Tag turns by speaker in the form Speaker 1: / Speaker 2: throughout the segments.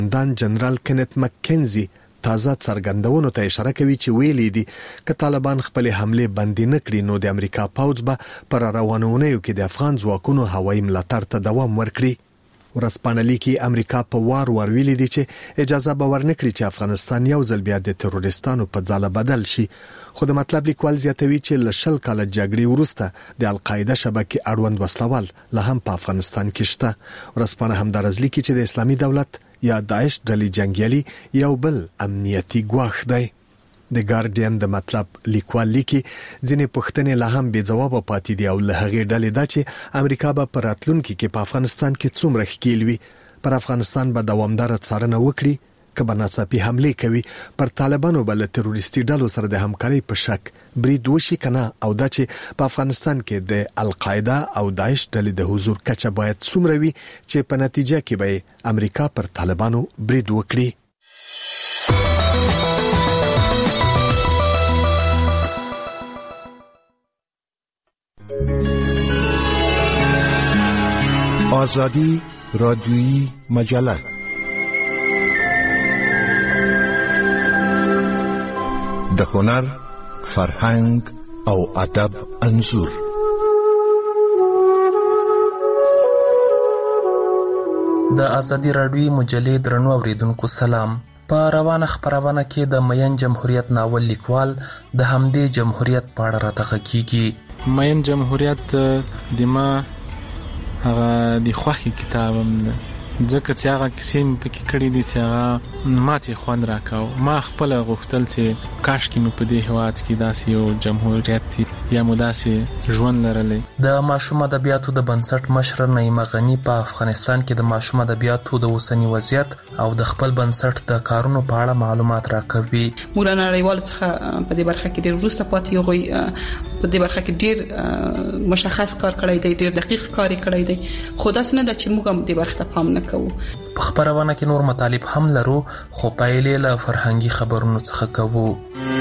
Speaker 1: دان جنرال کنت مکنزي تازه څرګندونو ته اشاره کوي چې ویلي دي چې طالبان خپل حمله بندي نکړي نو د امریکا پوځ به پر روانونهو کې د افغان ځواکونو هوایي ملاتړ ته دوام ورکړي. ورسپانه لیکي امریکا په وار ویلي دي چې اجازه به ورنکړي چې افغانستان یو ځل بیا د تروریستانو په ځاله بدل شي. خو د مطلب لیکوال زیاتوي چې ل شل کال جګړې وروسته د القاعده شبکې اړوند وسلوال له هم په افغانستان کې شته. ورسپانه هم درز لیکي چې د اسلامي دولت یا داعش ډلې جنگیالي یو بل امنیتي ګواښ دی. د ګارډین د مطلب لیکوال لیکي ځینې پوښتنې لا هم بې ځواب پاتې دي او له هغې ډلې دا چې امریکا به په راتلونکي کې په افغانستان کې څومره ښکیل وي. پر افغانستان به دوامداره څارنه وکړي که به ناڅاپي حمله کوي. پر طالبانو به له تروریستي ډلو سره د همکارۍ په شک برید وشي کنه او دا چې په افغانستان کې د القاعده او داعش ډلې د حضور کچه باید څومره وي چې په نتیجه کې به امریکا پر طالبانو برید وکړي.
Speaker 2: آزادی رادیویی مجله د هنر، فرهنګ او ادب انځور.
Speaker 3: د آزادی رادیویی مجلې درنو اوریدونکو سلام. په روانه خبرونه کې د مین جمهوریت ناول لیکوال د همدې جمهوریت په اړه راته کیږي.
Speaker 4: مین جمهوریت د ما هغه د خوخي کتابم ده ځکه چې هغه کیسې مې پکې کړې دي چې هغه ماته خوند راکاو. ما خپل غوښتل چې کاش کې مې په دې هېواد کې داسې یو جمهوریت یا مو داسې ژوند لرلی.
Speaker 3: د ماشوم ادبیاتو د بنسټ مشر نعیمه غني په افغانستان کې د ماشوم ادبیاتو د اوسنی وضعیت او د خپل بنسټ د کارونو په اړه معلومات راکوي.
Speaker 5: موږ نړیوال څخه په دې برخه کې ډېر وروسته پاتې یو په دې برخه کې ډېر مشخص کار کړی دی، ډېر دقیق کار کړی دی. خو داس نه د چې موږ هم دې برخه ته پام نه کوو.
Speaker 3: په خبرونه کې نور مطالب هم لرو خو پایلې له فرهنګي خبرونو څخه کوو.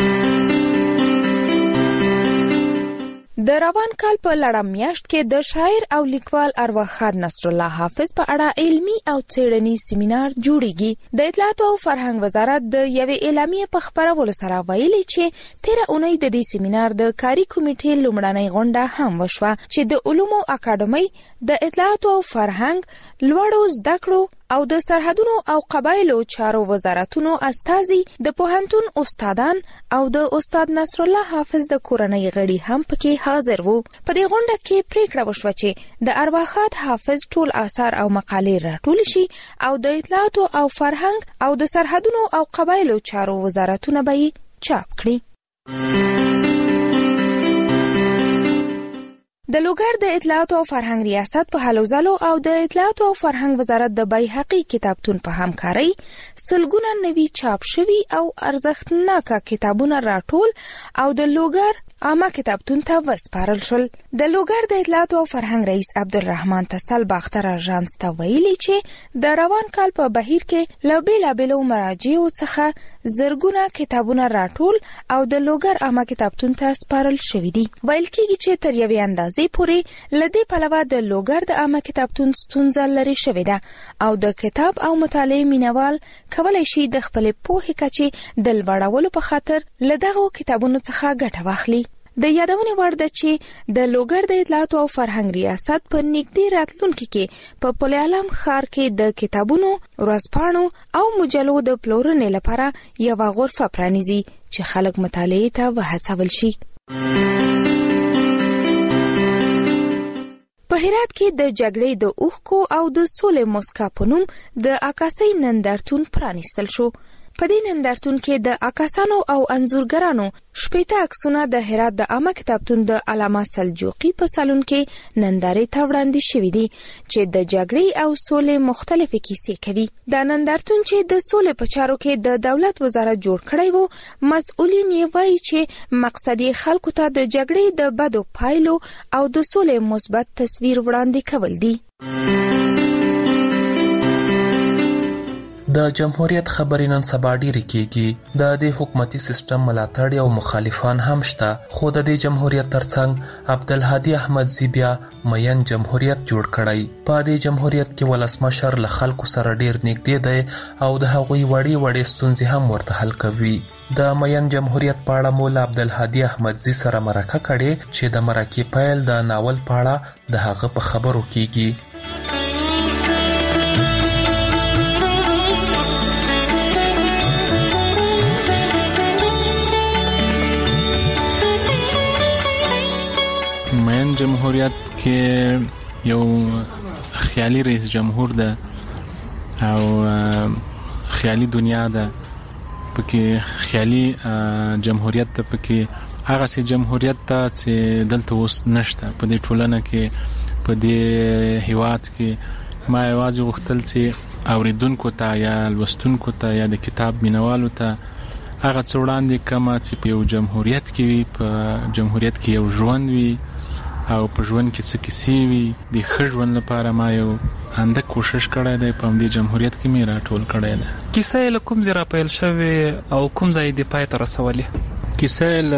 Speaker 6: د روان کال په لړم میاشت کې د شاعر او لیکوال ارواښاد نصر الله حافظ په اړه علمي او څېړنیز سیمینار جوړیږي. د اطلاعات او فرهنګ وزارت د یوې اعلامیې په خبرولو سره ویلي چې 13 اونۍ د دې سیمینار د کاري کمیټې لومړنۍ غونډه هم وشوه چې د علومو اکاډمۍ، د اطلاعات او فرهنګ، لوړو زده کړو او د سرحدونو او قبایلو چارو وزارتونو استازي، د پوهنتون استادان او د استاد نصر الله حافظ د کورنۍ غړي هم پکې حاضر وو. په دې غونډه کې پریکړه وشوه چې د ارواښاد حافظ ټول آثار او مقالې راټول شي او د اطلاعات او فرهنګ او د سرحدونو او قبایلو چارو وزارتونه به چاپ کړي. د لوګر د اطلاعات او فرهنګ ریاست په هلو ځلو او د اطلاعات او فرهنګ وزارت د بیحقي کتابتون په همکارۍ سلګونه نوي چاپ شوي او ارزښتناکه کتابونه راټول او د لوګر عامه کتابتون ته وسپارل شول. د لوګر د اطلاعات او فرهنګ رئیس عبدالرحمن تسل باختر اژانس ته ویلي چې د روان کال په بهیر کې له بېلابېلو مراجعو څخه زرګونه کتابونه راټول او د لوګر عامه کتابتون ته سپارل شوي دي. ویل کېږي چې تر یوې اندازې پورې له دې پلوه د لوګر د عامه کتابتون ستونزه لرې شوې ده او د کتاب او مطالعې مینوال کولی شي د خپلې پوهې کچې د لوړولو په خاطر له دغو کتابونو څخه ګټه واخلي. د یادونې وړ ده چې د لوګر د اطلاعات او فرهنګ ریاست په نږدې راتلونکي کې په پل علم ښار کې د کتابونو، ورځپاڼو او مجلو د پلورنې لپاره یوه غرفه پرانیزي چې خلک مطالعې ته وهڅول شي. په هرات کې د جګړې د اوښکو او د سولې موسکا په نوم د عکاسۍ نندارتون پرانیستل شو. په دې نندارتون کې د عکاسانو او انځورګرانو 18 عکسونه د هرات د عامه کتابتون د علامه سلجوقي په سالون کې نندارې ته وړاندې شوي دي چې د جګړې او سولې مختلفې کیسې کوي. دا نندارتون چې د سولې په چارو کې د دولت وزارت جوړ کړی وو، مسؤلین یې وایي چې مقصد یې خلکو ته د جګړې د بدو پایلو او د سولې مثبت تصویر وړاندې کول دي.
Speaker 3: د جمهوریت خبرې نن سبا ډېرې کېږي. د دې حکومتي سیستم ملاتړي او مخالفان هم شته، خو د دې جمهوریت ترڅنګ عبدالهادي احمدزي بیا مین جمهوریت جوړ کړی. په دې جمهوریت کې ولسمشر له خلکو سره ډېر نږدې دی او د هغوی وړې ستونزې هم ورته حل کوي. د مین جمهوریت په اړه مولا عبدالهادي احمدزي سره مرکه کړې چې د مرکې پیل د ناول په اړه د هغه په خبرو کېږي.
Speaker 4: مین جمهوریت کې یو خیالي رئیس جمهور ده او خیالي دنیا ده، پکې خیالي جمهوریت ته، پکې هغه سي جمهوریت ته چې دلته اوس نشته په دې ټولنه کې، په دې هیواد کې. ما یوازې غوښتل چې اوریدونکو ته یا لوستونکو ته یا د کتاب مینوالو ته هغه څه وړاندې کړم چې په یو جمهوریت کې وي، په جمهوریت کې یو ژوند وي او په ژوند کې څه کیسې وي. د ښه ژوند لپاره ما یو اندک کوشش کړی دی، په همدې جمهوریت کې مې راټول کړی دی.
Speaker 3: کیسه یې له کوم ځای راپیل شوې او کوم ځای دې پای ته رسولې؟
Speaker 4: کیسه یې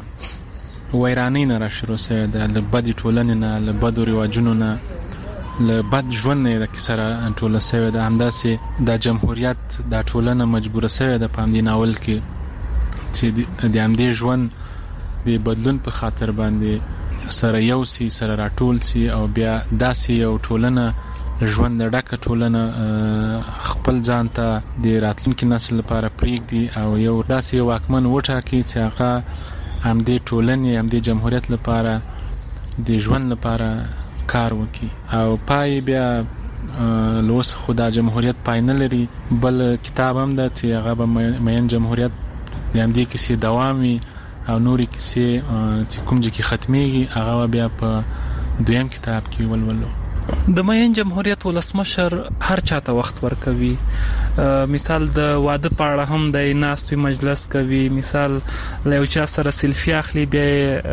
Speaker 4: له ویرانۍ نه راشروع شوې ده، له بدې ټولنې نه، له بدو رواجونو نه، له بد ژوند نه د کیسه راټوله شوې ده. همداسې دا جمهوریت، دا ټولنه مجبوره شوې ده په همدې ناول کې چې د همدې ژوند د بدلون په خاطر باندې سره یو سی، سره راټول سی او بیا داسې یو ټولنه، ژوند ډکه ټولنه خپل ځان ته د راتلونکي نسل لپاره پرېږدي او یو داسې واکمن وټاکي چې هغه همدې ټولنې، همدې جمهوریت لپاره، د ژوند لپاره کار وکړي. او پای بیا لوس خدا جمهوریت پای نه لري. بل کتاب هم ده چې هغه به مین جمهوریت د همدې کیسې دوام وي او نورې کیسې چې کوم ځای کې ختمېږي هغه بیا په دویم کتاب کې ولولو.
Speaker 3: د مین جمهوریت ولسمشر هر چاته وخت ورکوي. مثال د واده په اړه هم د ناستوي مجلس کوي، مثال له یو چا سره سیلفي اخلي، بیا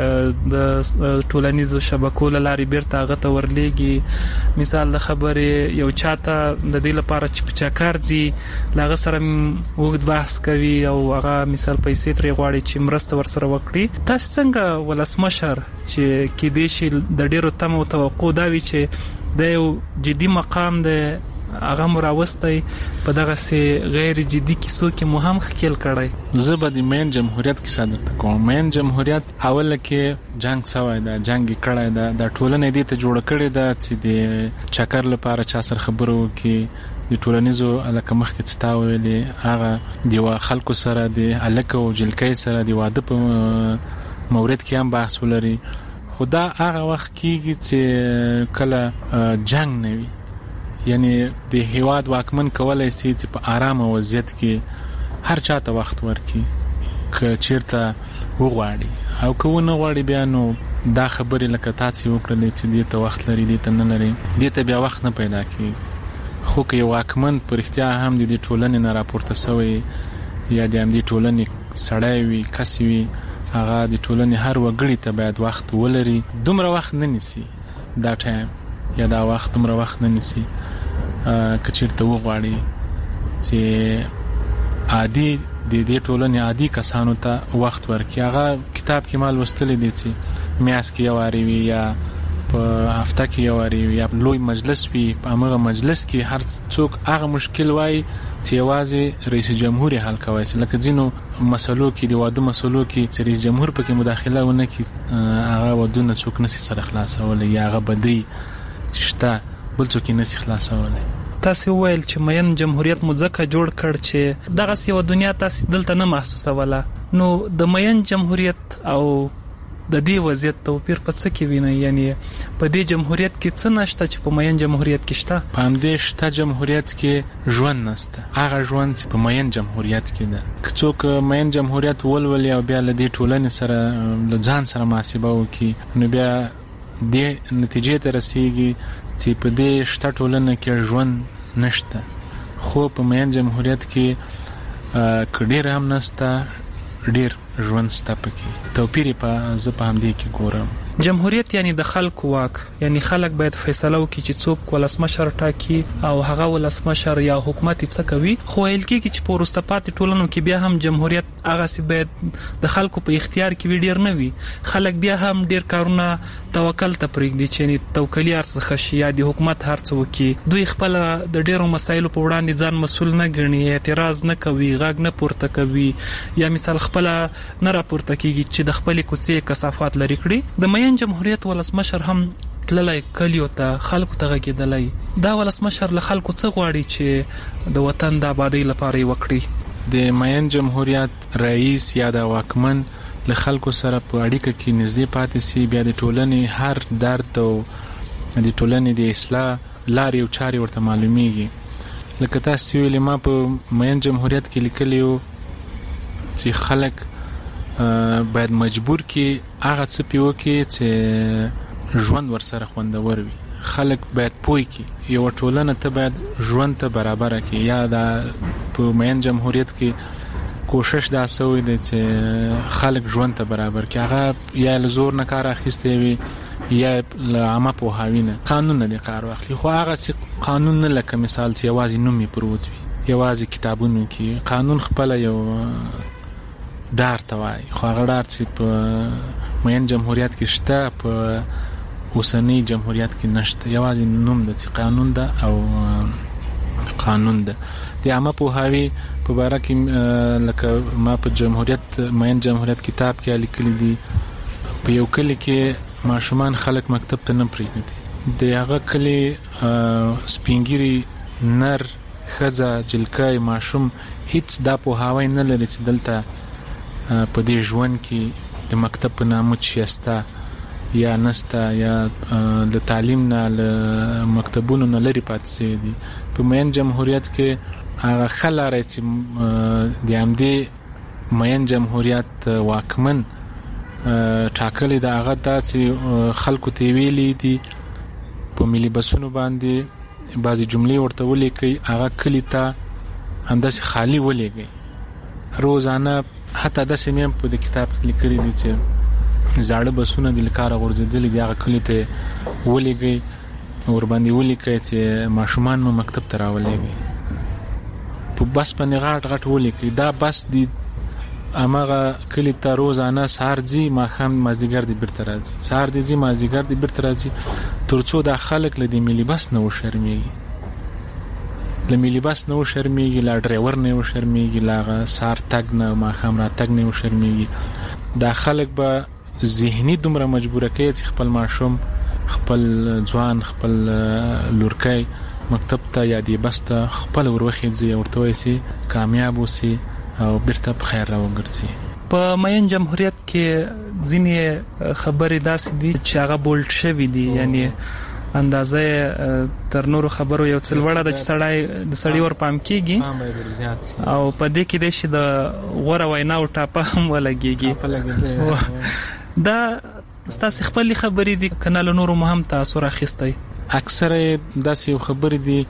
Speaker 3: د ټولنیزو شبکو له لارې بیرته هغه ته ورلیږي. مثال د خبرې یو چاته د دې لپاره چې په چکر ځي له هغه سره اوږد بحث کوي او هغه مثال پیسې ترې غواړي چې مرسته ورسره وکړي. تاسو څنګه ولسمشر چې کېدای شي د ډېرو تمو توقع دا وي چې د یو جدي مقام د هغه مراوستی په دغه سي غیر جدي کیسو کې مو هم خکل کړی؟
Speaker 4: زه به د مین جمهوریت کیسه درته کوم. مین جمهوریت اوله کې جنگ سوی ده، جنگ کړی ده، د ټولنې دې ته جوړ کړی ده چې د چکر لپاره چا سره خبرو کې د ټولنیزو الکه مخکې څه تا ویلې هغه د خلکو سره، د الکه او جلکۍ سره د واده په مورد کې هم بحث ولري. خدا هغه وخت کېږي چې کله جنگ نه وي، یعنی د هیواد واکمن کولای شي چې په آرامه وضعیت کې هر چاته وخت ورکړي که چیرته وغواړي، او که ونه غواړي بیا نو دا خبرې لکه تاسو وکړلې چې دې ته وخت لري، دې ته نه لري، دې ته بیا وخت نه پیدا کېږي. خو که یو واکمن پر اختیار هم د ټولنې نه راپورته شوی یا د همدې ټولنې سړی وي، کس وي، هغه د ټولنې هر وګړي ته باید وخت ولري. دومره وخت نه نیسي دا ټایم یا دا وخت، دومره وخت نه نیسي که چیرته وغواړي چې عادي د دې ټولنې عادي کسانو ته وخت ورکړي. هغه کتاب کې ما لوستلی دی چې میاشت کې یو واري وي یا په هفته کې یو واري وي یا لوی مجلس وي، په هغه مجلس کې هر څوک هغه مشکل وایي چې یوازې رئیس جمهور حل کوي. لکه ځینو مسلو کې، د واده مسلو کې چې رئیس جمهور پکې مداخله ونه کړي، هغه ودونه څوک نشي سره خلاصولی یا هغه بدی چې شته بل څوک نشي خلاصولی.
Speaker 3: تاسو ویل چې مین جمهوریت مو ځکه جوړ کړ چې دغه یو دنیا تاسو دلته نه محسوسوله. نو د مین جمهوریت او د دې وضعیت توپیر په څه کې ویني؟ یعنی په دې جمهوریت کې څه نشته چې په مین جمهوریت کې شته؟
Speaker 4: په همدې شته جمهوریت کې ژوند نشته، هغه ژوند چې په مین جمهوریت کې ده. که څوک مین جمهوریت ولولي او بیا له دې ټولنې سره له ځان سره محاسبه وکړي، نو بیا دې نتیجې ته رسیږي چې په دې شته ټولنه کې ژوند نشته. خو په مین جمهوریت کې که ډېر هم نشته، ډېر ژوند شته پکې. توپیر په زه په همدې کې ګورم.
Speaker 3: جمهوریت یعنی د خلکو واک، یعنی خلک باید فیصله وکړي چې څوک ولسمشر ټاکي او هغه ولسمشر یا حکومت څه کوي. خو ویل کېږي چې په وروسته پاتې ټولنو کې بیا هم جمهوریت هغه سی باید د خلکو په اختیار کې ډیر نه وي. خلک بیا هم ډیر کارونه توکل ته پرېږدي چې یعنی توکلی ارڅ خشي یا د حکومت هرڅ وکي. دوی خپل د ډیرو مسایلو په وړاندې ځان مسؤل نه ګڼي، اعتراض نه کوي، غږ نه پورته کوي، یا مثال خپل نه راپورته کیږي چې د خپل کوڅې کثافات لري کړي. د مین جمهوریت ولسمشر هم تللی کلیو ته خلکو ته غږیدلی. دا ولسمشر له خلکو څه غواړي چې د وطن د آبادی لپاره وکړي؟
Speaker 4: د مین جمهوریت رئیس یا د واکمن له خلکو سره په اړیکه کې نږدې پاتې سي، بیا د ټولنې هر درد او د ټولنې د اصلاح لارې او چارې ورته معلومیږي. لکه تاسو ویلي ما په مین جمهوریت کې لیکلیو چې خلک باید مجبور کې هغه څه پیو کې چې ژوند ورسره خوندور وي. خلک باید پوي کې یو ټولنه ته باید ژوند ته برابر کې. یا د په مین جمهوریت کې کوشش دا سوی دی چې خلک ژوند ته برابر کې، هغه یا له زور نه کار اخیستی وي یا له عامه پوهاوی نه قانون نه کار واخلي. خو هغه چې قانون نه لکه مثال چې یوازې نوم یې پروت وي، یوازې کتابونو کې قانون خپل یو دار ته وایي، خو هغه دار چې په مین جمهوریت کې شته په اوسنی جمهوریت کې نشته. یوازې نوم د چې قانون ده او قانون ده. د عامه پوهاوی په باره کې لکه ما په جمهوریت مین جمهوریت کتاب کې لیکلي دي، په یو کلی کې ماشومان خلک مکتب ته نه پرېږدي. د هغه کلی سپینګیري نر ښځه جلکۍ ماشوم هیڅ دا پوهاوی نه لري چې دلته په دې ژوند کې د مکتب په نامه شسته یا نسته یا د تعلیم نه له مکتبونو نه لري پاتې شوي دي. په مین جمهوریت کې هغه ښه لاره چې د همدې مین جمهوریت واکمن ټاکلی د هغه دا چې خلکو ته ویلي دي په ملي بسونو باندې بعضې جملې ورته ولیکئ، هغه کلي ته همداسې خالي ولیکئ. روزانه حتی داسې مې په د کتاب کې لیکلي دي چې زاړه بسونه د لکاره غورځېدلي دي، هغه کلي ته ولیکئ، ورباندې ولیکئ چې ماشومان مو مکتب ته راولېږئ. په بس باندې غاټ غاټ ولیکئ. دا بس د هماغه کلي ته روزانه سهار ځي، ماښام مازدیګر د بیرته راځي، سهار د ځي مازدیګر د بیرته راځي، تر څو دا خلک له د ملي بس نه وشرمېږي، له ملي بس نه وشرمېږي، له ډرایور نه وشرمېږي، له هغه سهار تګ نه ماښام راتګ نه وشرمېږي. دا خلک به ذهني دومره مجبوره کوي چې خپل ماشوم، خپل ځوان، خپل لورکی مکتب ته یا دی بس ته خپل وروخیږي، ورته وایي چې کامیاب اوسي او بیرته په خیر راوګرځي.
Speaker 3: په مین جمهوریت کې ځینې خبرې داسې دي چې هغه بولډ شوي دي، یعنی اندازه تر نورو خبرو یو څه لوړه ده چې د سړي ور پام کېږي او په دې کې د شي د غوره ویناو ټاپه هم ولګېږي. دا ستاسو خپل خبرې دي کنه له نورو مهم تاثیر اخیستی؟
Speaker 4: اکثره داسې خبرې دي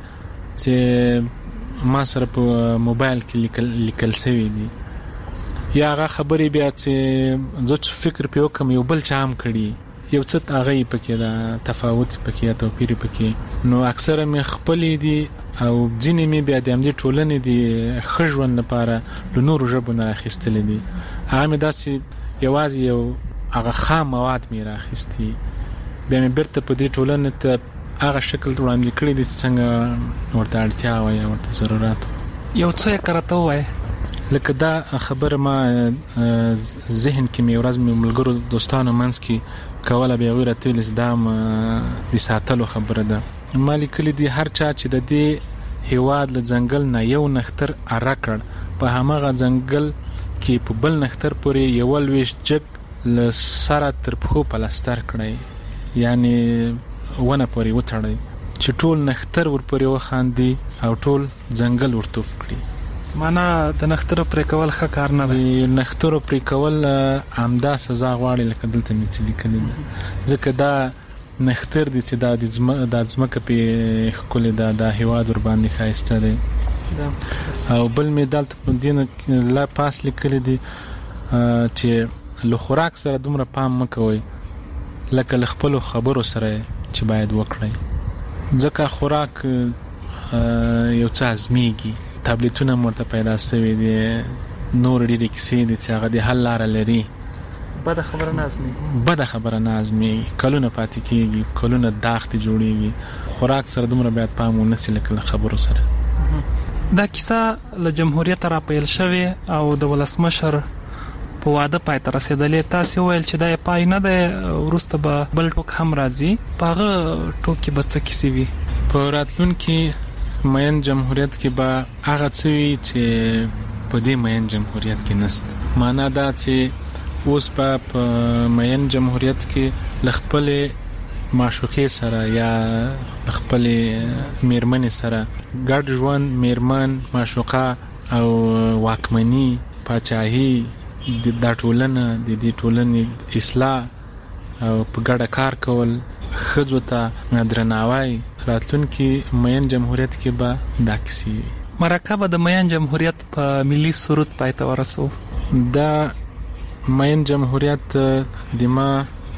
Speaker 4: چې ما سره په موبایل کې لیکل شوی دي، یا هغه خبرې بیا چې زه فکر پې وکم یو بل چا هم کړي، یو څه هغه پکې دا تفاوت پکې یا توپیر پکې. نو اکثره مې خپلې دي او ځینې مې بیا د همدې ټولنې د ښه ژوند لپاره له نورو ژبو نه راخیستلی دي. هغه مې داسې یوازې یو هغه خام مواد مې راخیستي، بیا مې بیرته په دې ټولنې ته هغه شکل وړاندې کړی دی چې څنګه ورته اړتیا وه یا ورته ضرورت وه.
Speaker 3: یو څه یې کرته ووایه.
Speaker 4: لکه دا خبره ما ذهن کې مې ورځ مې ملګرو دوستانو منځ کې کوله، بیا هغوی راته ویل چې دا د ساتلو خبره ده. ما لیکلي دي هر چا چې د دې هیواد له ځنګل نه یو نښتر اره کړ، په هماغه ځنګل کې په بل نښتر پورې یو لویشت جګ له سره تر پښو پلستر کړی، یعنی ونه پورې وتړی چې ټول نښتر ورپورې وخاندي او ټول ځنګل ورتوف کړي.
Speaker 3: معنا د نښترو پرې کول ښه کار نه دی.
Speaker 4: نښترو پرې کول همدا سزا غواړي لکه دلته مې څه لیکلي دي، ځکه دا نښتر دی چې دا ځمکه پې ښکلې ده، دا هیواد ورباندې ښایسته دی. او بل مې دلته په دې لا پاس لیکلي دي چې له خوراک سره دومره پام مه کوئ لکه خپل خبرو سره چې باید وکړي. ځکه خوراک یو څه ازمیږي، ټابلیټونه مرته پیدا شوي دي، نور ډېرې کیسې دي چې هغه د حل لاره لري.
Speaker 3: بده خبره نه ازمیږي،
Speaker 4: کلونه پاتې کېږي، کلونه داغ ته جوړېږي. خوراک سره دومره باید پام ونه شي لکه خبرو سره.
Speaker 3: دا کیسه له جمهوریت را پیل شوې او د ولسمشر په واده پای ته رسیدلې. تاسو ویل چې دا پای نه دی، وروسته به بل ټوک هم راځي. په هغه ټوک کې به څه کیسې وي؟
Speaker 4: په راتلونکي مین جمهوریت کې به هغه څه وي چې په دې مین جمهوریت کې نشته. معنا دا چې اوس په مین جمهوریت کې لخپلې معشوقې سره یا خپلې میرمنې سره ګډ ژوند، میرمن، معشوقه او واکمني، پاچاهي، د ټولنه، د دې ټولنې اصلاح او په ګډه کار کول، ښځو ته درناوی. راتلونکي مین جمهوریت کې به دا کیسې وي.
Speaker 3: مرکه به د مین جمهوریت په ملي سرود پای ته ورسو.
Speaker 4: دا مین جمهوریت د ما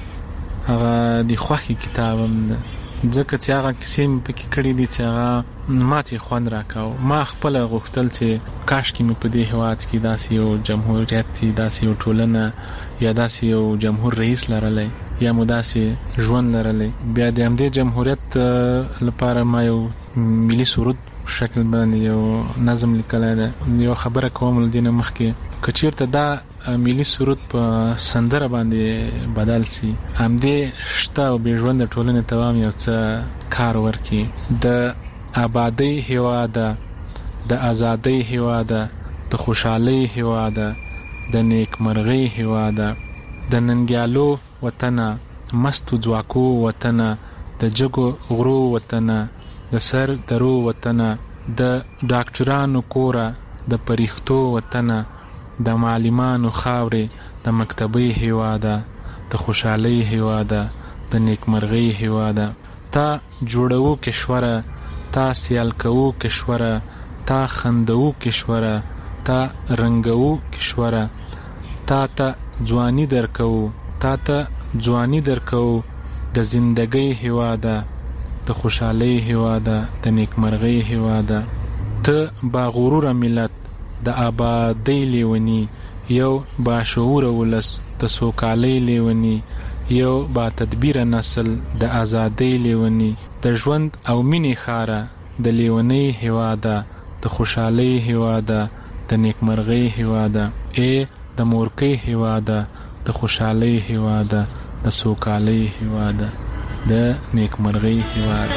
Speaker 4: هغه د خوښي کتاب هم ده، ځکه چې هغه کیسې مې پکې کړي دي چې هغه ماته خوند راکاو. ما خپل غوښتل چې کاشکې مې په دې هېواد کې داسې یو جمهوریت، داسې یو ټولنه یا داسې یو جمهور رئیس لرلی یا مو داسې ژوند لرلی. بیا د همدې جمهوریت لپاره ما یو ملي سرود شکل باندې یو نظم لیکلی ده. یو خبره کوم له دې نه مخکې، که چېرته دا ملي سرود په سندره باندې بدل شي، همدې شته او بې ژونده ټولنې ته هم یو څه کار ورکړي. د آبادۍ هېواده، د ازادۍ هېواده، د خوشحالۍ هېواده، د نیکمرغۍ هېواده، د ننګیالو وطنه، مستو ځواکو وطنه، د جګو غرو وطنه، د سر درو وطنه، د ډاکټرانو کوره، د پریښتو وطنه، د معلمانو خاورې، د مکتبۍ هېواده، د خوشحالۍ هېواده، د نیکمرغۍ هېواده. تا جوړو کشوره، تا سیال کوو کشوره، تا خندو کشوره، تا رنګو کشوره، تا ته ځواني درکو، تا ته ځواني درکو، د زندګۍ هېواده، د خوشحالۍ هېواده، د نیکمرغۍ هېواده. ته با غروره ملت، د آبادۍ لیونی، یو با شعور ولس، د سوکالۍ لیونی، یو با تدبیر نسل، د آزادۍ لیونی، د ژوند او مینې خاره، د لیونۍ هېواده، د خوشحالۍ هېواده، د نیکمرغۍ هېواده. ای د مورکۍ هېواده، د خوشحالۍ هېواده، د سوکالۍ هېواده، د نیکمرغۍ هېواده.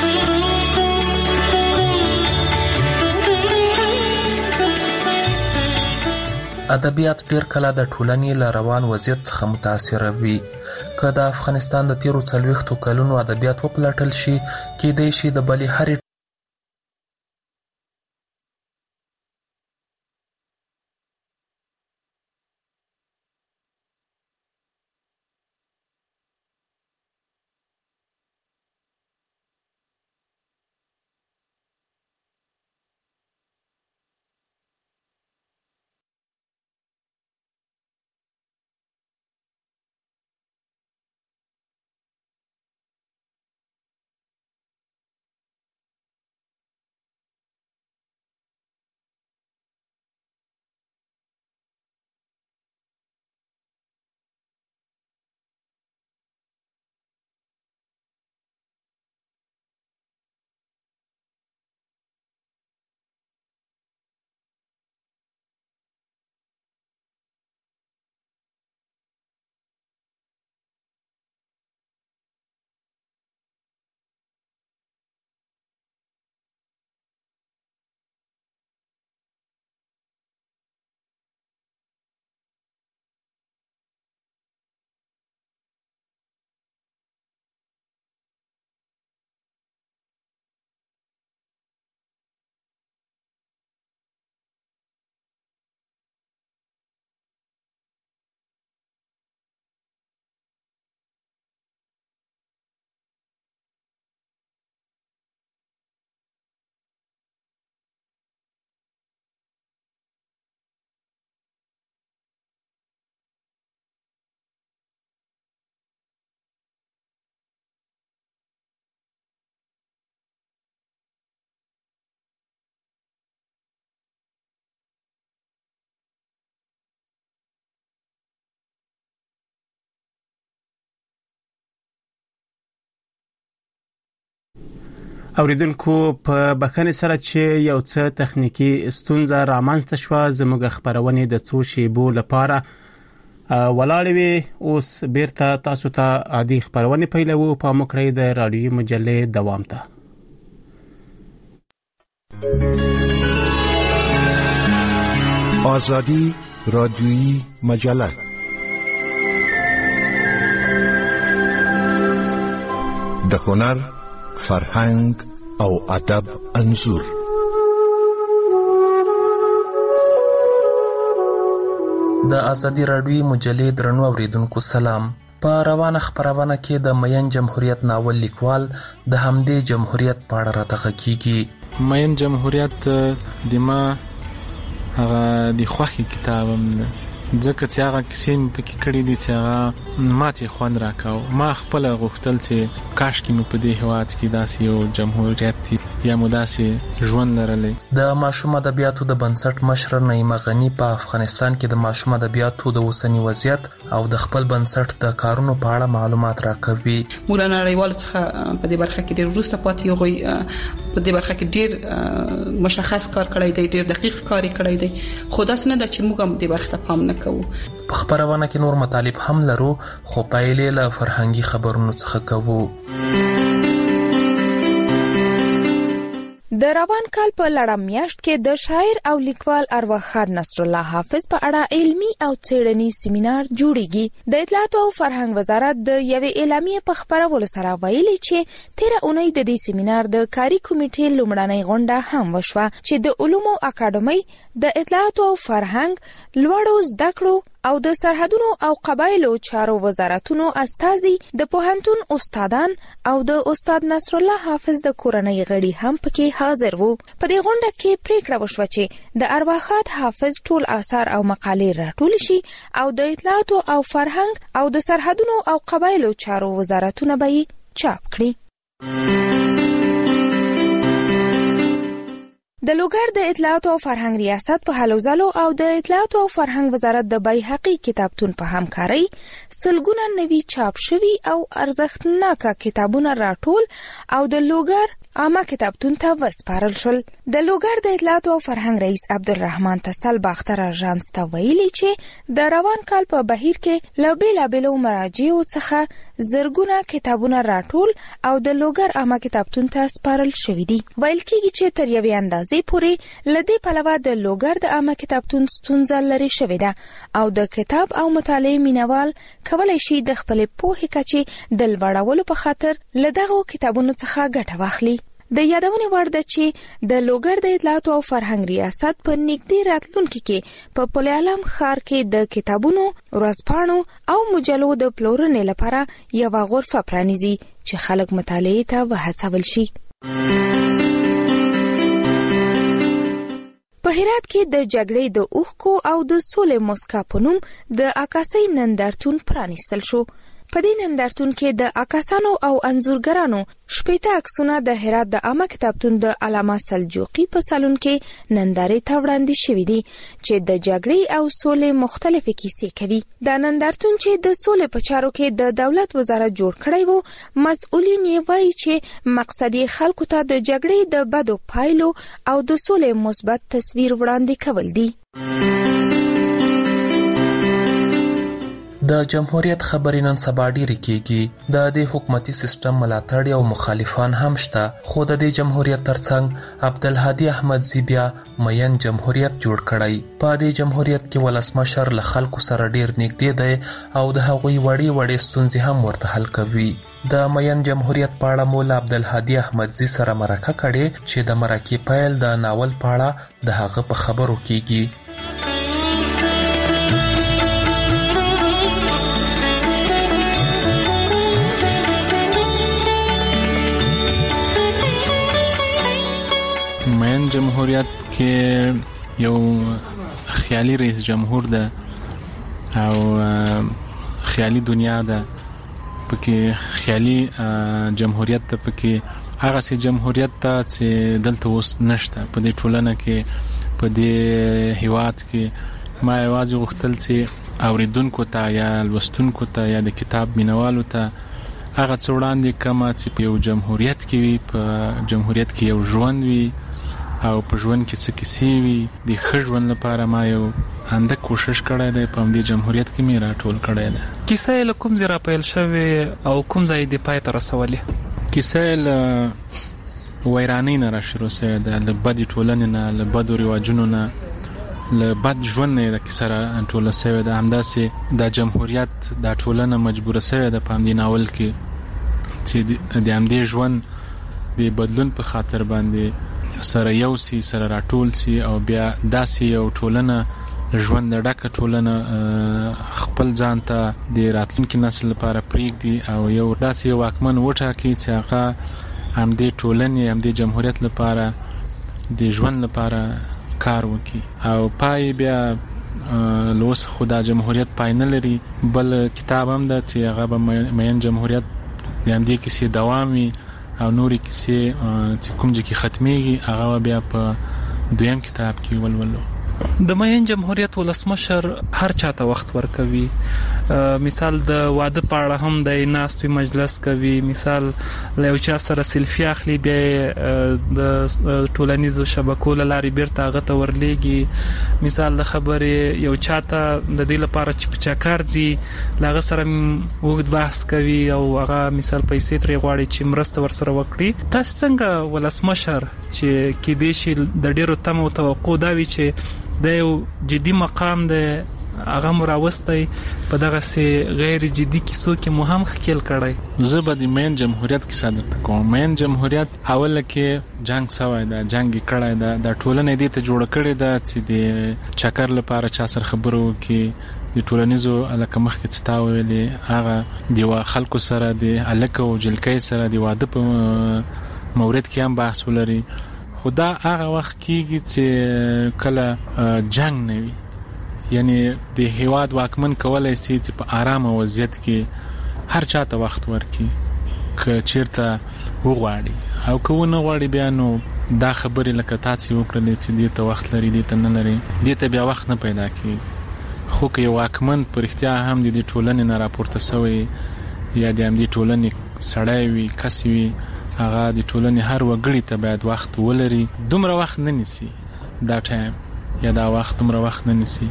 Speaker 7: ادبیات ډیر کله د ټولنې له روان وضعیت څخه متاثره وي. که د افغانستان د تیرو 40 کلونو ادبیات وپلټل شي، کېدای شي د بلې هرې
Speaker 8: اوریدونکو په بخښنې سره چې یو څه تخنیکی ستونزه رامنځته شوه زموږ خبرونه د څو شیبو لپاره ولاړې وي. اوس بیرته تاسو ته عادي خبرونه پیلوو په مکړې د رادیوي مجلې دوام ته.
Speaker 2: آزادی رادیویی مجله د هنر، فرهنګ او ادب انځور.
Speaker 7: د ازادي راډیوي مجلې درنو اوریدونکو سلام. په روانه خبرونه کې د مین جمهوریت ناول لیکوال د همدې جمهوریت په اړه راته کیږي.
Speaker 4: مین جمهوریت د ما هغه د خوخي کتابم ځکه چې هغه کیسې پکې کړې دي چې هغه ماته خوند راکاو. ما خپل غوښتل چې کاش کې مې په دې هواد کې داسې یو جمهوریت یا مداسې ژوند لرلې.
Speaker 7: د ماشوم ادبیاتو د بنسټ مشر نعیمه غنی په افغانستان کې د ماشوم ادبیاتو د اوسنی وضعیت او د خپل بنسټ د کارونو په اړه معلومات راکوي.
Speaker 5: مولانا نړیوال څخه په دې برخه کې ډېر وروسته پاتې یوغوي په دې برخه کې ډېر مشخص کار کړی دی، ډېر دقیق کار کړی دی. خو دا څنګه چې موږ هم دې برخه ته پام نه کوو.
Speaker 7: په خبرونه کې نور مطالب هم لرو خو پایلې له فرهنګي خبرونو څخه کوو.
Speaker 6: د روان کال په لړم میاشت کې د شاعر او لیکوال ارواښاد نصر الله حافظ په اړه علمي او څېړنیز سیمینار جوړیږي. د اطلاعات او فرهنګ وزارت د یوې اعلامیې په خبرولو سره ویلي چې 13 اونۍ د دې سیمینار د کاري کمیټې لومړنۍ غونډه هم وشوه چې د علومو اکاډمۍ، د اطلاعات او فرهنګ، لوړو زده کړو او د سرحدونو او قبایلو چارو وزارتونو استازي، د پوهنتون استادان او د استاد نصر الله حافظ د کورنۍ غړي هم پکې حاضر وو. په دې غونډه کې پریکړه وشوه چې د ارواښاد حافظ ټول آثار او مقالې راټول شي او د اطلاعات او فرهنګ او د سرحدونو او قبایلو چارو وزارتونه به چاپ کړي. د لوګر د اطلاعات او فرهنګ ریاست په هلو ځلو او د اطلاعات او فرهنګ وزارت د بیحقي کتابتون په همکارۍ سلګونه نوي چاپ شوي او ارزښتناک کتابونه راټول او د لوګر عامه کتابتون ته وسپارل شول. د لوګر د اطلاعات او فرهنګ رئیس عبدالرحمن تسل باختر اژانس ته ویلي چې د روان کال په بهیر کې له بیلابیلو مراجعو څخه زرګونه کتابونه راټول او د لوګر عامه کتابتون ته سپارل شوي دي. ویل کېږي چې تر یوې اندازې پورې له دې پلوه د لوګر د عامه کتابتون ستونزه لرې شوې ده او د کتاب او مطالعې مینوال کولی شي د خپلې پوهې کچې د لوړولو په خاطر له دغو کتابونو څخه ګټه واخلي. د یادونې وړ ده چې د لوګر د اطلاعات او فرهنګ ریاست په نږدې راتلونکي کې په پل علم ښار کې د کتابونو، ورځپاڼو او مجلو د پلورنې لپاره یوه غرفه پرانیزي چې خلک مطالعې ته وهڅول شي. په هرات کې د جګړې د اوښکو او د سولې موسکا په نوم د عکاسۍ نندارتون پرانیستل شو. په دې نندارتون کې د عکاسانو او انځورګرانو 18 عکسونه د هرات د عامه کتابتون د علامه سلجوقي په سالون کې نندارې ته وړاندې شوي دي چې د جګړې او سولې مختلفې کیسې کوي. دا نندارتون چې د سولې په چارو کې د دولت وزارت جوړ کړی وو، مسؤلین یې وایي چې مقصد یې خلکو ته د جګړې د بدو پایلو او د سولې مثبت تصویر وړاندې کول دي.
Speaker 7: د جمهوریت خبرې نن سبا ډېرې کېږي. د دې حکومتي سیستم ملاتړي او مخالفان هم شته، خو د دې جمهوریت ترڅنګ عبدالهادي احمدزي بیا مین جمهوریت جوړ کړی. په دې جمهوریت کې ولسمشر له خلکو سره ډېر نږدې دی او د هغوی وړې ستونزې هم ورته حل کوي. د مین جمهوریت په اړه مولا عبدالهادي احمدزي سره مرکه کړې چې د مرکې پیل د ناول په اړه د هغه په خبرو کېږي.
Speaker 4: مین جمهوریت کې یو خیالي رئیس جمهور ده او خیالي دنیا ده، پکې خیالي جمهوریت ته، پکې هغه سي جمهوریت ته چې دلته اوس نشته په دې ټولنه کې، په دې هیواد کې. ما یوازې غوښتل چې اوریدونکو ته یا لوستونکو ته یا د کتاب مینوالو ته هغه څه وړاندې کومه چې په یو جمهوریت کې وي، په جمهوریت کې یو ژوند وي او په ژوند کې څه کیسې وي. د ښه ژوند لپاره ما یو انده کوشش کړی دی، په همدې جمهوریت کې مې راټول کړی دی.
Speaker 3: کیسه یې له کوم ځای راپیل شوې او کوم ځای د پای ته رسولې؟
Speaker 4: کیسه یې له ویرانۍ نه راشروع شوې ده، له بدې ټولنې نه، له بدو رواجونو نه، له بد ژوند نه د کیسه راټوله شوې ده. همداسې دا جمهوریت دا ټولنه مجبوره شوې ده په همدې ناول کې چې د همدې ژوند د بدلون په خاطر باندې سره یو سی، سره راټول سی او بیا داسې یو ټولنه ژوند ډکه ټولنه خپل ځان ته د راتلونکي نسل لپاره پرېږدي او یو داسې یو واکمن وټاکي چې هغه همدې ټولنې همدې جمهوریت لپاره د ژوند لپاره کار وکړي. او پای بیا لوس خو دا جمهوریت پای نه لري. بل کتاب هم ده چې هغه به مین جمهوریت د همدې کیسې دوام وي او نورې کیسې چې کوم ځای کې ختمېږي هغه بیا په دویم کتاب کې ولولو.
Speaker 3: د مین جمهوریت ولسمشر هر چاته وخت ورکوي. مثال د واده په اړه هم د ناستوي مجلس کوي، مثال له یو چا سره سیلفي اخلي، بیا د ټولنیزو شبکو له لارې بیرته هغه ته ورلیږي. مثال د خبرې یو چاته د دې لپاره چې په چکر ځي له هغه سره اوږد بحث کوي او هغه مثال پیسې ترې غواړي چې مرسته ورسره وکړي. تاسو څنګه ولسمشر چې کېدای شي د ډېرو تمو توقع دا وي چې د یو جدي مقام د هغه مراوستی په دغه سي غیر جدي کیسو کې مو هم خکل کړی؟
Speaker 4: زه به د مین جمهوریت کیسه درته کوم. مین جمهوریت اوله کې جنگ سوی ده، جنگ کړی ده، د ټولنې دې ته جوړ کړی ده چې د چکر لپاره چا سره خبرو کې د ټولنیزو الکه مخ کې څتا ویلې هغه د خلکو سره د الکه او جلکې سره د واده په مورید کې هم بحث ولري. خدا هغه وخت کېږي چې کله جنگ نه وي، یعنی د هیواد واکمن کولای شي چې په آرامه وضعیت کې هر چاته وخت ورکړي که چیرته وغواړي او که ونه غواړي بیا نو دا خبرې لکه تاسو وکړلې چې دې ته وخت لري دې ته نه لري، دې ته بیا وخت نه پیدا کېږي. خو که یو واکمن پر اختیار هم د ټولنې نه راپورته شوی یا د همدې ټولنې سړی وي، کس وي، هغه د ټولنې هر وګړي ته باید وخت ولري. دومره وخت نه نیسي دا ټایم یا دا وخت دومره وخت نه نیسي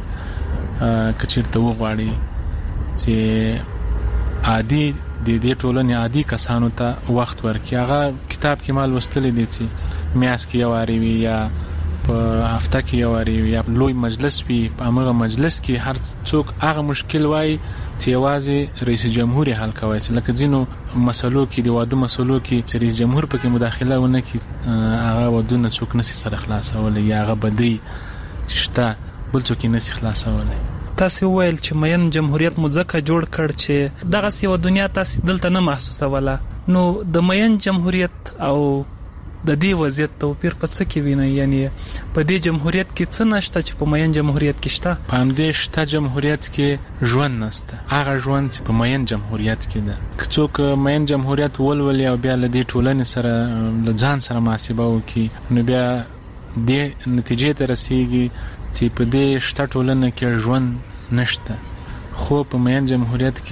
Speaker 4: که چیرته وغواړي چې عادي د دې ټولنې عادي کسانو ته وخت ورکړي. هغه کتاب کې ما لوستلی دی چې میاشت کې یو واري وي یا په هفته کې یو واري وي یا لوی مجلس وي، په هغه مجلس کې هر څوک هغه مشکل وایي چې یوازې رئیس جمهور یې حل کوي. لکه ځینو مسلو کې د واده مسلو کې چې رئیس جمهور پکې مداخله ونه کړي هغه ودونه څوک نشي سره خلاصولی یا هغه بدی چې شته بل څوک یې نشي خلاصولی.
Speaker 3: تاسو ویل چې مین جمهوریت مو ځکه جوړ کړ چې دغه سی و دنیا تاسو دلته نه محسوسوله. نو د مین جمهوریت او د دې وضعیت توپیر په څه کې ویني؟ یعنی په دې جمهوریت کې څه نشته چې په مین جمهوریت کې شته؟
Speaker 4: په همدې شته جمهوریت کې ژوند نشته، هغه ژوند چې په مین جمهوریت کې ده. که څوک مین جمهوریت ولولي او بیا له دې ټولنې سره له ځان سره محاسبه وکړي نو بیا دې نتیجې ته رسیږي چې په دې شته ټولنه کې ژوند نشته. خو په مین جمهوریت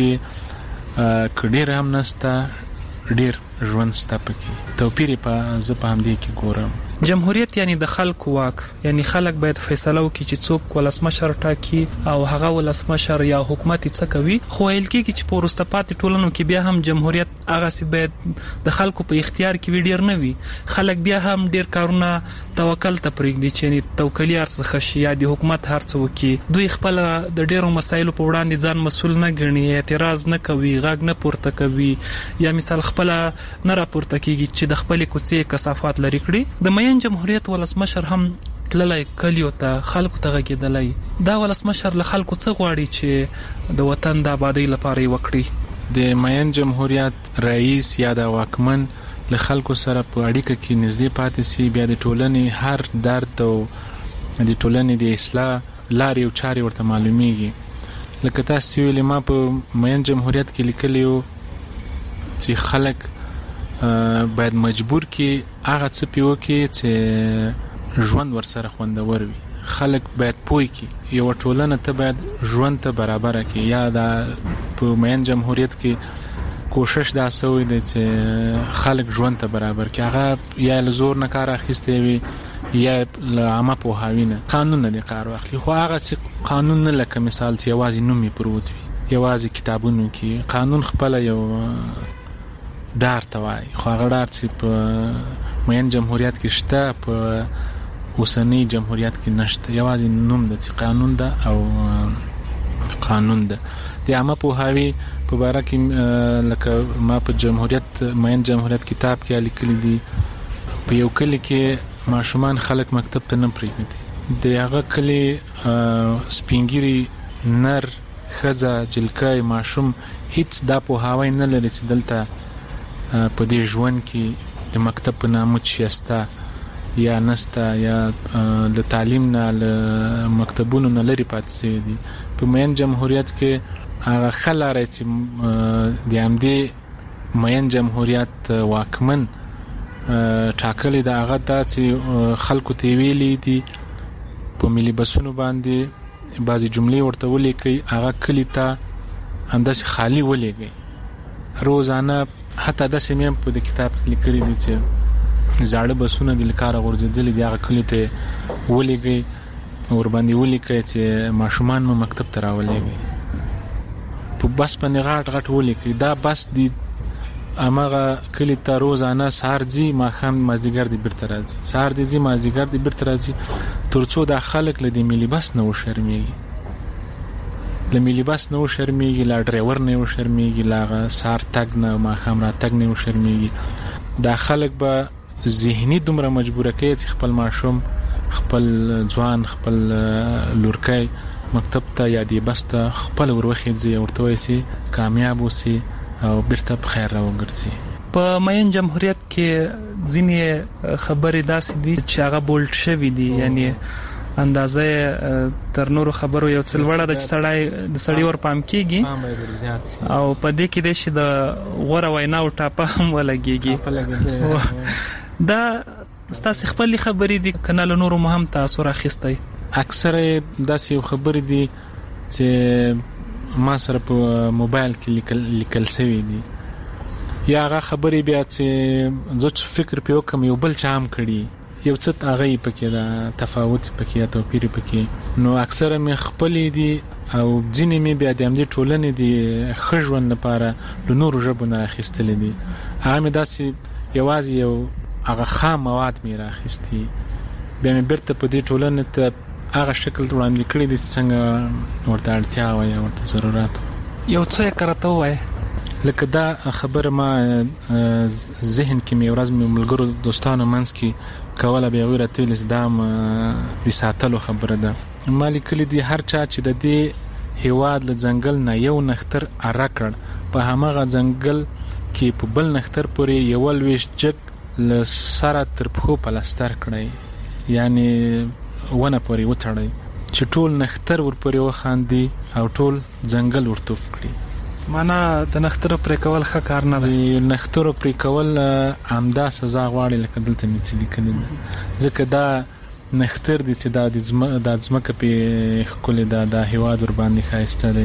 Speaker 4: کې که ډېر هم نشته ډېر ژوند شته پکې. توپیر په زه په همدې کې ګورم.
Speaker 3: جمهوریت یعنی د خلکو واک، یعنی خلک باید فیصله وکړي چې څوک ولسمشر ټاکي او هغه ولسمشر یا حکومت څه کوي. خو ویل کېږي چې په وروسته پاتې ټولنو کې بیا هم جمهوریت هغه سی باید د خلکو په اختیار کې ډیر نه وي. خلک بیا هم ډیر کارونه توکل ته پرېږدي چې یعنی توکلی ارڅ خشي یا د حکومت هرڅ وکړي. دوی خپل د ډیرو مسایلو په وړاندې ځان مسؤل نه ګڼي، اعتراض نه کوي، غږ نه پورته کوي یا مثال خپل نه راپورته کیږي چې د خپل کوڅې کثافات لري کړي. د مین جمهوریت ولسمشر هم تللی کلیو ته خلکو ته غږېدلی. دا ولسمشر له خلکو څه غواړي چې د وطن د آبادی لپاره یې وکړي؟
Speaker 4: د مین جمهوریت رئیس یا د واکمن له خلکو سره په اړیکه کې نږدې پاتې شي، بیا د ټولنې هر درد او د ټولنې د اصلاح لارې او چارې ورته معلومیږي. لکه تاسو ویلي ما په مین جمهوریت کې لیکلی و چې خلک باید مجبور کې هغه څه پې وکړي چې ژوند ورسره خوندور وي. خلک باید پوه کړي یوه ټولنه ته باید ژوند ته برابره کړي. یا دا په مین جمهوریت کې کوشش دا سوی دی چې خلک ژوند ته برابر کړي. هغه یا له زور نه کار اخیستی وي یا له عامه پوهاوي نه قانون نه دی کار واخلي. خو هغه چې قانون نه لکه مثال چې یوازې نوم یې پروت وي، یوازې کتابونو کې. قانون خپله یو دار ته وایي، خو هغه ډار چې په مین جمهوریت کې شته په اوسنی جمهوریت کې نشته. یوازې نوم ده چې قانون ده او قانون ده. د عامه پوهاوي په باره کې لکه ما په جمهوریت مین جمهوریت کتاب کې لیکلي دي، په یو کلی کې ماشومان خلک مکتب ته نه پرېږدي. د هغه کلی سپینګیري نر ښځه جلکۍ ماشوم هیڅ دا پوهاوی نه لري چې دلته په دې ژوند کې د مکتب په نامه څه شته یا نسته، یا د تعلیم نه له مکتبونو نه لري پاتې شوي دي. په مین جمهوریت کې هغه ښه لاره چې د همدې مین جمهوریت واکمن ټاکلې ده هغه دا چې خلکو ته ویلي دي په ملي بسونو باندې بعضې جملې ورته ولیکئ، هغه کلي ته همداسې خالي ولیږئ روزانه. حتی داسې مې هم په د کتاب کې لیکلي دي چې زاړه بسونه د لکاره غورځېدلي دي، هغه کلي ته ولیږئ، ورباندې ولیکئ چې ماشومان مو مکتب ته راولېږئ. په بس باندې غاټ غاټ ولیکئ دا بس دی هماغه کلي ته روزانه سهار ځي ماښام مازدیګر دی بیرته راځي، سهار دی ځي مازدیګر دی بیرته راځي، تر څو دا خلک له دې ملي بس نه وشرمېږي، له ملي بس نه وشرمېږي، له ډرایور نه وشرمېږي، له هغه سهار تګ نه ماښام راتګ نه وشرمېږي. دا خلک به ذهني دومره مجبوره کوي چې خپل ماشوم، خپل ځوان، خپل لورکی مکتب ته یا دې بس ته خپل وروخیږي، ورته وایي چې کامیاب اوسي او بیرته په خیر راوګرځي.
Speaker 3: په مین جمهوریت کې ځینې خبرې داسې دي چې هغه بولټ شوي دي، یعنی اندازه تر نورو خبرو یو څه لوړه ده چې د سړي ور پام کېږي او په دې کې دی چې د غوره ویناو ټاپه هم ولګېږي. دا ستاسې خپلې خبرې دي که نه له نورو مو هم تاثر اخیستی؟
Speaker 4: اکثره داسې یو خبرې دي چې ما سره په موبایل کې لیکل شوي دي، یا هغه خبرې بیا چې زه چې فکر پې وکړم یو بل چا هم کړي، یو څه هغه یې پکې ده، تفاوت پکې یا توپیر پکې. نو اکثره مې خپلې دي او ځینې مې بیا د همدې ټولنې د ښه ژوند لپاره له نورو ژبو نه راخیستلې دي. هغه مې داسې یوازې یو هغه خام مواد مې راخیستي، بیا مې بیرته په دې ټولنې ته هغه شکل وړاندې کړی دی چې څنګه ورته اړتیا وه یا ورته ضرورت.
Speaker 3: یو څه یې راته ووایه.
Speaker 4: لکه دا خبره ما ذهن کې مې ورځ مې ملګرو دوستانو منځ کې کوله، بیا هغوی راته ویل چې دا د ساتلو خبره ده. ما لیکلي دي هر چا چې د دې هېواد له ځنګل نه یو نښتر اره کړ، په هماغه ځنګل کې په بل نښتر پورې یو لویشت جګ له سره تر پښو پلستر کړی، یعنی ونه پورې وتړی چې ټول نښتر ورپورې وخاندي او ټول ځنګل ورتوف کړي.
Speaker 3: معنا د نښترو پرې کول ښه کار نه دی.
Speaker 4: نښترو پرې کول همدا سزا غواړي لکه دلته مې څه لیکلي دي، ځکه دا نښتر دی چې دا ځمکه پې ښکلې ده، دا هېواد ورباندې ښایسته دی.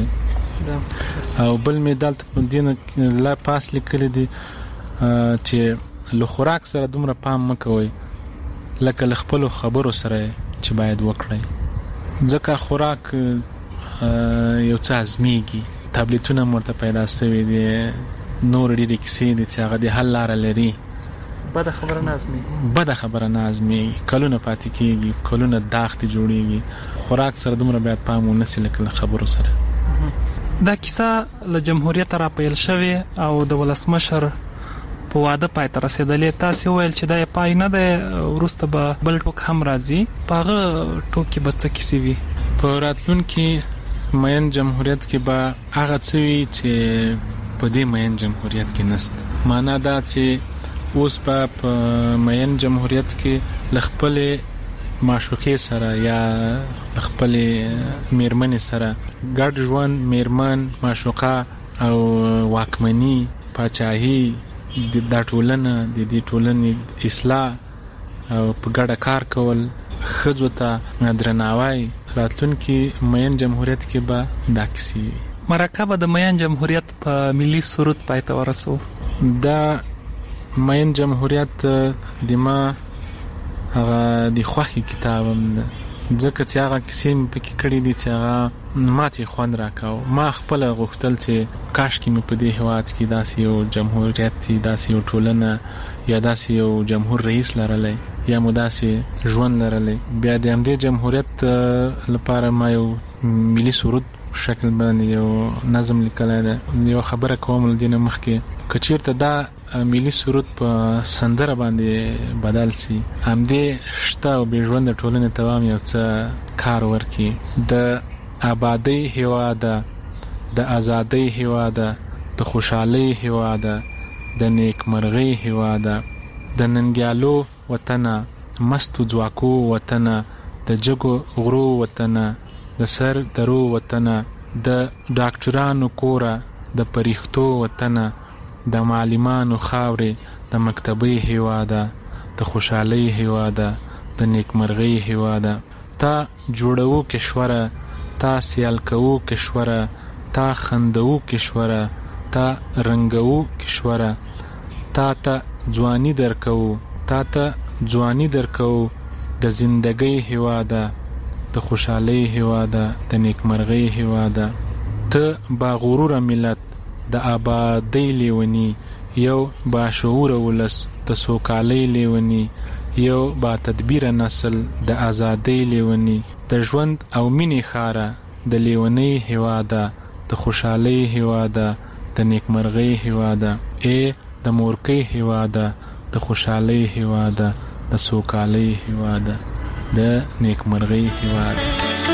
Speaker 4: او بل مې دلته په دې لا پاس لیکلي دي چې له خوراک سره دومره پام مه کوئ لکه له خپلو خبرو سره چې باید وکړئ، ځکه خوراک یو څه ازمیږي. تابلیتونه مرته پیدا شوي دي، نور ډېرې کیسې دي چې هغه د حل لاره لري.
Speaker 3: بده خبره نه ازمیږي،
Speaker 4: بده خبره نه ازمیږي، کلونه پاتې کېږي، کلونه داغتې جوړېږي. خوراک سره دومره باید پام ونسي لکه له خبرو سره.
Speaker 3: دا کیسه له جمهوریت را پیل شوې او د ولسمشر په واده پای ته رسېدلې. تاسې وویل چې دا یې پای نه دی، وروسته به بل ټوک هم راځي. په هغه ټوک کې به څه کیسې وي؟
Speaker 4: په راتلونکي مین جمهوریت کې به هغه څه وي چې په دې مین جمهوریت کې نشته. معنا دا چې اوس به په مین جمهوریت کې له خپلې معشوقې سره یا له خپلې میرمنې سره ګډ ژوند، میرمن، معشوقه او واکمني، پاچاهي، دا ټولنه د دې ټولنې اصلاح او په ګډه کار کول، ښځو ته درناوی. راتلونکي مین جمهوریت کې به دا کیسې وي.
Speaker 3: مرکه به د مین جمهوریت په ملي سرود پای ته ورسو.
Speaker 4: دا مین جمهوریت د ما هغه د خوښي کتاب هم ده، ځکه چې هغه کیسې مې پکې کړي دي چې هغه ماته خوند راکاو. ما خپله غوښتل چې کاشکې مې په دې هېواد کې داسې یو جمهوریت وي، داسې یو ټولنه یا داسې یو جمهور رئیس لرلی یا مو داسې ژوند لرلی. بیا د همدې جمهوریت لپاره ما یو ملي سرود شکل باندې یو نظم لیکلی ده. یو خبره کوم له دې نه مخکې که چېرته دا ملي سرود په سندره باندې بدل سي، همدې شته او بې ژونده ټولنې ته هم یو څه کار ورکړي. د آبادۍ هېواده، د ازادۍ هېواده، د خوشحالۍ هېواده، د نیکمرغۍ هېواده، د ننګیالو وطنه، مستو ځواکو وطنه، د جګو غرو وطنه، د سر درو وطنه، د ډاکټرانو کوره، د پریښتو وطنه، د معلمانو خاورې، د مکتبۍ هېواده، د خوشحالۍ هېواده، د نیکمرغۍ هېواده. تا جوړو کشوره، تا سیال کوو کشوره، تا خندو کشوره، تا رنګو کشوره، تا ته ځواني درکو، تا ته ځواني درکو، د زندګۍ هېواده، د خوشحالۍ هېواده، د نیکمرغۍ هېواده. ته باغروره ملت، د آبادۍ لیونی، یو باشعوره ولس، د سوکالۍ لیونی، یو با تدبیره نسل، د ازادۍ لیونی، د ژوند او مینې خاره، د لیونۍ هېواده، د خوشحالۍ هېواده، د نیکمرغۍ هېواده. ای د مورکۍ هېواده، د خوشحالۍ هېواده، د سوکالۍ هېواده، د نیکمرغۍ هېواده.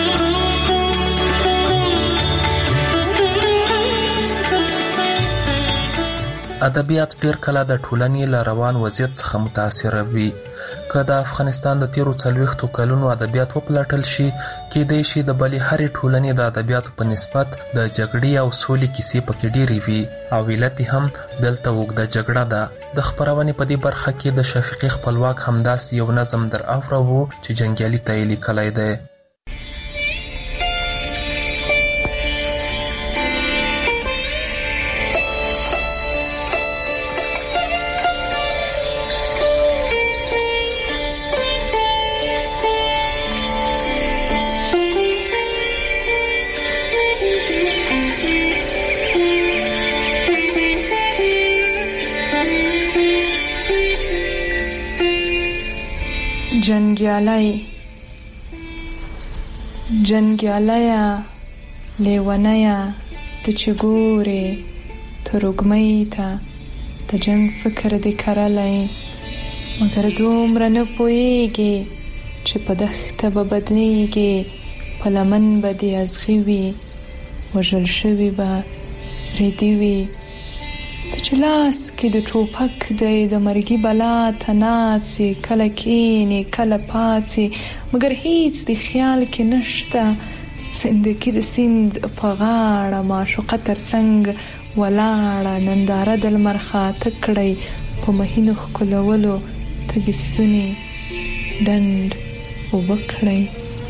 Speaker 7: ادبیات ډیر کله د ټولنې له روان وضعیت څخه متاثر وي. که د افغانستان د تیرو 40 کلونو ادبیات وپلټل شي، کېدای شي د بلې هرې ټولنې د ادبیاتو په نسبت د جګړې او سولې کیسې پکې ډېرې وي، او علت هم دلته اوږده جګړه ده. د خپرونې په دې برخه کې د شفیقي خپلواک همداسې یو نظم در اورو چې جنګیالي ته یې لیکلی دی.
Speaker 9: جنګیالیا لیونیا ته چې ګورې ترږمۍ ته د جنګ فکر دې کرلی، مګر دومره نه پوهېږې چې په دښته به بدلیږې، په لمن به دې ازغي وي، وژل شوي به ریدي وي. ته چې لاس کې د ټوپک دی د مرګي بلا ته ناڅې، کله کینې کله پاڅې، مګر هیڅ د خیال کې نشته. زندګي د سیند په غاړه معشوقه ترڅنګ ولاړه، ننداره د لمر خاته کړی په مهینو ښکلولو، تږي ستوني ډنډ اوبه کړی.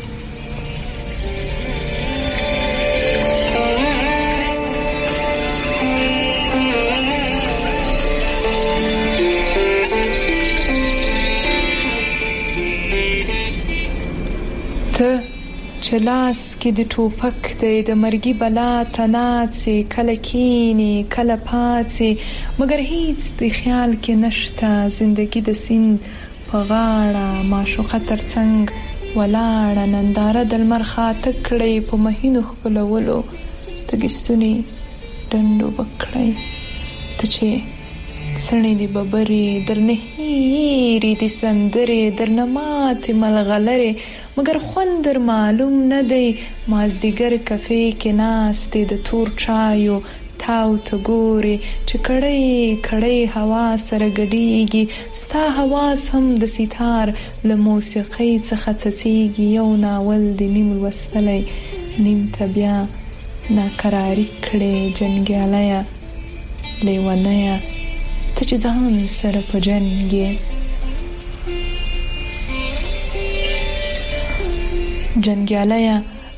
Speaker 9: ته چې لاس کې د ټوپک دی د مرګي بلا ته ناڅې، کله کینې کله پاڅې، مګر هیڅ د خیال کې نشته. زندګي د سیند په غاړه معشوقه ترڅنګ ولاړه، ننداره د لمر خاته کړی په مهینو ښکلولو، تږي ستوني ډنډ اوبه کړی. ته چې څڼې دې ببرې درنه هېرې دې سندرې، درنه ماتې ملغلرې، مګر خوند در معلوم نه دی. مازدیګر کفې کې ناستې د تور چایو تاو ته ګورې، چې کړۍ کړۍ هوا سره ګډېږي، ستا حواس هم د سیتار له موسیقۍ څخه څڅېږي. یو ناول د نیم لوستلی، نیم ته بیا ناقراري کړې. جنګیالیا لیونیه ته چې ځان سره په جنګ یې. جنګیالیا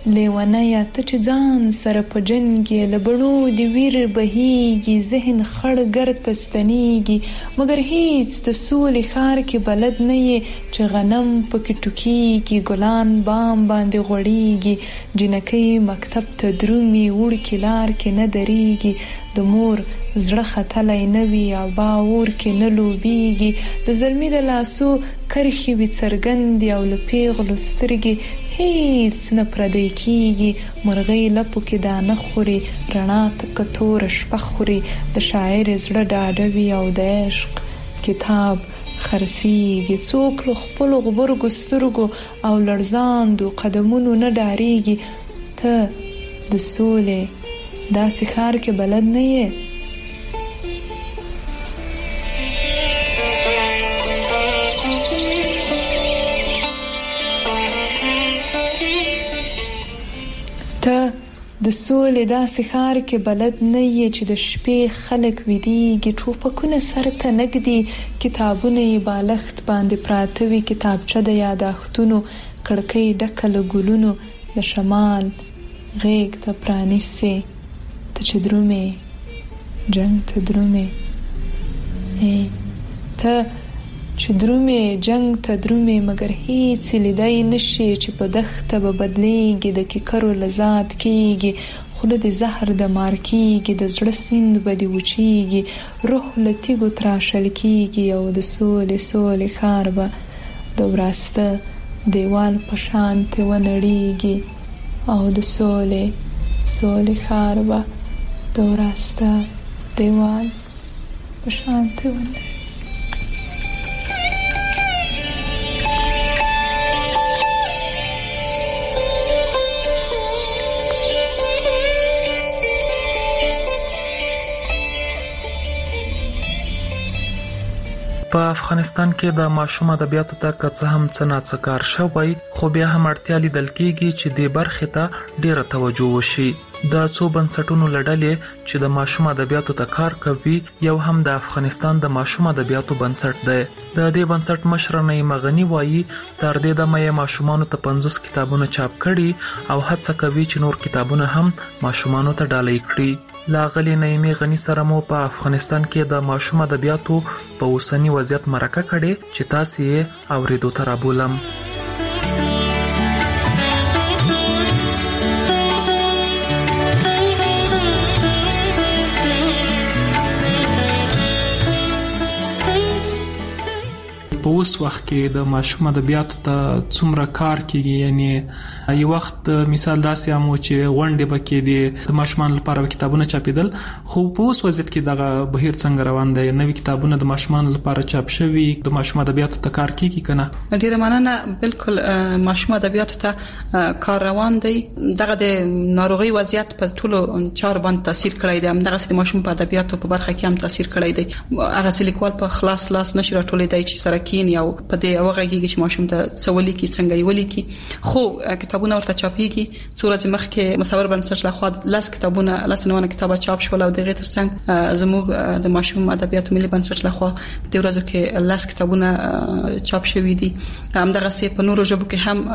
Speaker 9: لیونیا ته چې ځان سره په جنګ لبړو دی ویر بهيږي ذهن خړ ګر تستنيږي مگر هیڅ د سولې خار کې بلد نه یې چې غنم پکې ټوکيږي ګلان بام باندې غوړيږي جنکې مکتب ته درومي وړ کلار کې نه دريږي د مور زړه خطلای نوي او باور کې نه لوبيږي د زلمی د لاسو کرخي وي څرګند او لپیغلو سترګي هیڅ نه پردی کیږي مرغۍ لپو کې دانه خوري رڼا تک تور شپه خوري د شاعر زړه ډاډوي او د عشق کتاب خرسيږي څوک له خپل غبرګو سترګو او لړزاندو قدمونو نه ډاریږي ته د سولې داسې ښار کې بلد نه یې ته د سولې داسې ښار کې بلد نه یې چې د شپې خلک ویدیږي ټوپکونه سر ته نږدي کتابونه یې بالښت باندې پراته وي کتابچه د یاداښتونو کړکۍ ډکه له ګلونو د شمال غیږ ته پرانیسي ته چې درومې جنګ ته درومې ته چې درومې جنگ ته درومې مگر هیڅ لیدای نشي چې په دښته به بدلیږي د کیکرو لذات کیږي خوله د زهر د مار کیږي د زړه سیند به دی وچیږي روح لتیګو تراشل کیږي او د سولې ښار به د وراسته دیوال په شان ته ونړیږي او د سولې ښار به د وراسته دیوال په شان ته ونړیږي.
Speaker 7: په افغانستان کې د ماشوم ادبیاتو ته که څه هم څه ناڅه کار شوی خو بیا هم اړتیا لیدل کېږي چې دې برخې ته ډیره توجه وشي. د څو بنسټونو له ډلې چې د ماشوم ادبیاتو ته کار کوي یو هم د افغانستان د ماشوم ادبیاتو بنسټ دی. د دې بنسټ مشر نعیم غنی وایي تر دې دمه یې ماشومانو ته 50 کتابونه چاپ کړي او هڅه کوي چې نور کتابونه هم ماشومانو ته ډالۍ کړي. لاغلی نعیم غنی سره مو په افغانستان کې د ماشوم ادبیاتو په اوسنی وضعیت مرکه کړي چې تاسو یې اوریدو ته رابولم.
Speaker 3: په اوس وخت کې د ماشوم ادبیاتو ته څومره کار کیږي؟ یعنی یو وخت مثال داسې هم و چې غونډې بکې د ماشومان لپاره کتابونه چاپیدل خو په اوس وضعیت کې دغه بهیر څنګه روان دی؟ نوې کتابونه د ماشومان لپاره چاپ شوي د ماشوم ادبیاتو ته کار کیږي کنه؟
Speaker 5: ډیره مننه. بالکل ماشوم ادبیاتو ته کار روان دی. دغه د ناروغي وضعیت په ټولو چار باندې تاثیر کړی دی. دغه د ماشوم په ادبیاتو په برخه کې هم تاثیر کړی دی. هغه لیکوال په خلاص لاس نشي راټولې دی چې سره یا په دې اوغهږي چې ماشوم ته څولې کې څنګه یولې کې خو کتابونه ورته چاپېږي. څورځ مخکې مصور بنسټ لخوا لاس کتابونه لاسونه کتابه چاپ شول او دغه ترڅنګ زموږ د ماشوم ادبیاتو ملي بنسټ لخوا په دې ورځو کې لاس کتابونه چاپ شوي دي. همدغه سه په نورو ژبو کې هم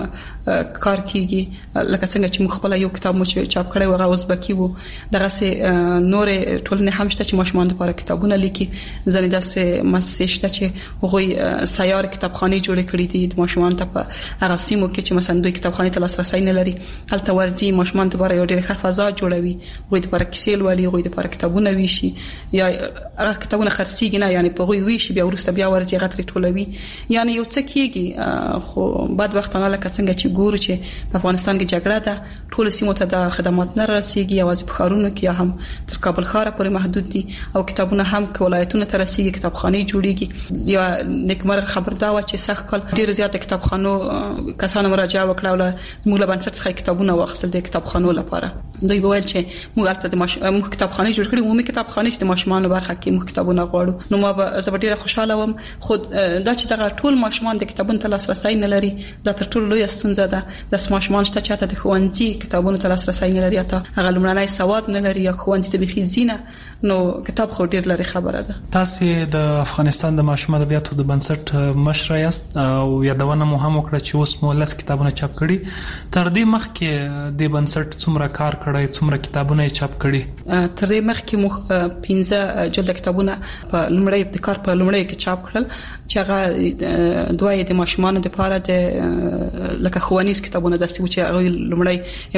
Speaker 5: کار کیږي لکه څنګه چې موږ خپل یو کتاب مو چاپ کړی و ازبکی وو. دغه سه نور ټولنه هم شته چې ماشومان لپاره کتابونه لیکي. ځنې داسې مسشته چې هغوی سیار کتابخانه جوړ کړې دي د ماشومان ته په هغه سیمو کې چې مثلا دوی کتابخانه ته لاسرسي نه لري هلته ورځي ماشومان ته لپاره یو ډېر ښه فضا جوړوي. هغوی لپاره کیسې ولولي، هغوی لپاره کتابونه ویشي یا هغه کتابونه خرڅيږي نه، یعنی په هغوی ویشي بیا ورسته بیا ورځي هغه ټولوي. یعنی یو څه کېږي. خو بعد وخت نه لکه څنګه چې ګورو چې په افغانستان کې جګړه ده ټول سیمو ته د خدمات نه رسیږي، یوازې په ښارونو کې هم تر کابل ښار پورې محدود دي او کتابونه هم ولایتونو ته رسیږي، کتابخانه جوړیږي. یا نیکمرغه خبر دا و چې سخت کال ډیر زیات کتابخانو کسانو مراجعه وکړه او موږ له بنسټ څخه کتابونه واخیستل د کتابخانو لپاره. دوی وویل چې موږ البته د موږ کتابخانه جوړ کړې، عمومي کتابخانه چې د ماشومانو برخه کې موږ کتابونه غواړو. نو ما به زه ډیره خوشاله وم. خو دا چې دغه ټول ماشومان د کتابونو ته لاسرسي نه لري دا تر ټولو لوی ستونزه ده. د ماشومان شته چې ته د ښوونځي کتابونو ته لاسرسي نه لري ته هغه لمړنۍ سواد نه لري یا ښوونځي ته بخي زینه نو کتاب خو ډیر لري خبره ده.
Speaker 3: تاسو د افغانستان د ماشوم ادبیاتو د بنسټ مشر یاست او یادونه مو هم وکړه چې اوس مو لس کتابونه چاپ کړي. تر دې مخکې د بنسټ څومره کار کړی، څومره کتابونه چاپ کړي؟
Speaker 5: تر دې مخکې مو 15 جلد کتابونه په لمړی د کار په لمړی کې چاپ کړل چې هغه دوه د ماشومان لپاره د لکه ښوونیز کتابونه دستي و چې هغه لمړی